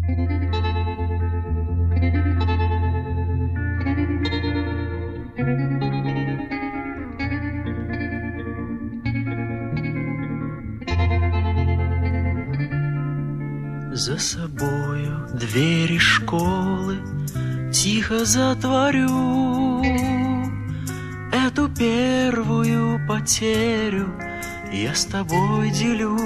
За собою двери школы тихо затворю. Эту первую потерю я с тобой делю.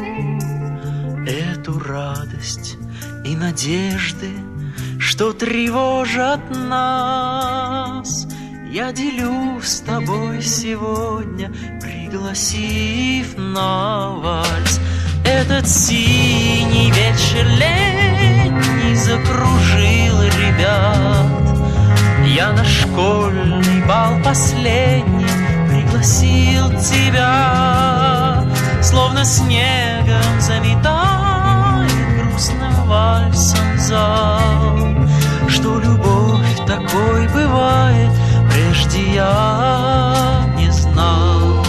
Эту радость и надежды, что тревожат нас, я делю с тобой сегодня, пригласив на вальс. Этот синий вечер летний закружил ребят. Я на школьный бал последний пригласил тебя. Словно снегом заметает грустным вальсом зал. Что любовь такой бывает, прежде я не знал.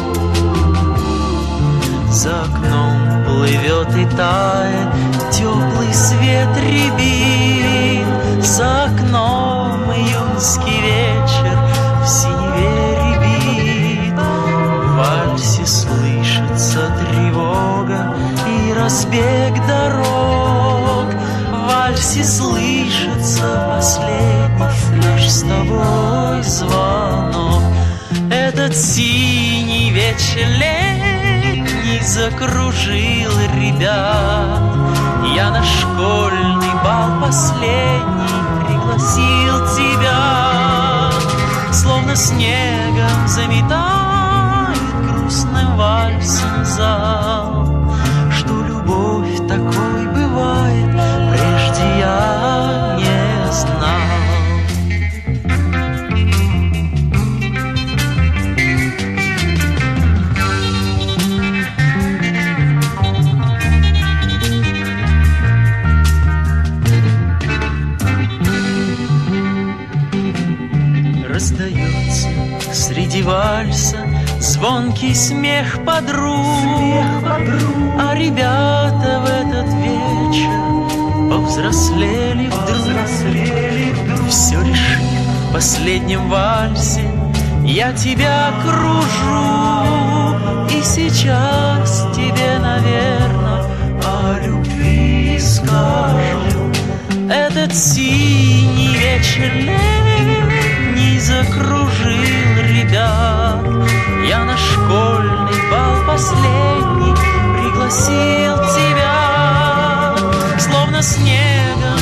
За окном плывет и тает теплый свет рябин. За окном июньский вечер в синеве рябит. В вальсе слышится тревога и разбег дорог. В вальсе слышится последний наш с тобой звонок. Этот синий вечер летний закружил ребят. Я на школьный бал последний пригласил тебя. Словно снегом заметает грустным вальсом зал. Что любовь такой бывает, прежде я не знал. Раздается среди вальса звонкий смех подруг, а ребята в этот вечер повзрослели вдруг. Все решив в последнем вальсе, я тебя кружу, и сейчас тебе, наверное, о любви скажу. Этот синий вечер летний закружил ребят. Я на школьный бал последний пригласил тебя. Словно снегом